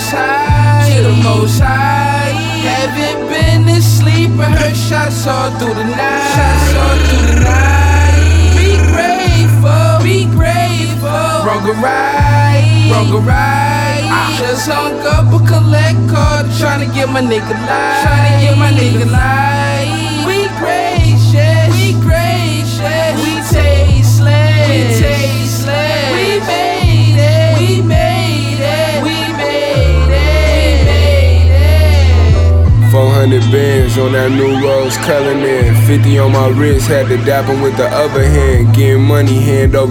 most high, to the most high. Haven't been asleep, but heard shots all through the night. Shots all through the night. Be grateful, be grateful. Wrong or right, wrong or right. Just hung up a collect card, tryna get my nigga life, tryna get my nigga life. We gracious, we gracious. We tasteless, we tasteless. We made it, we made it, we made it, we made it. 400 bands on that new Rose Cullinan. 50 on my wrist, had to dap him with the other hand. Getting money hand over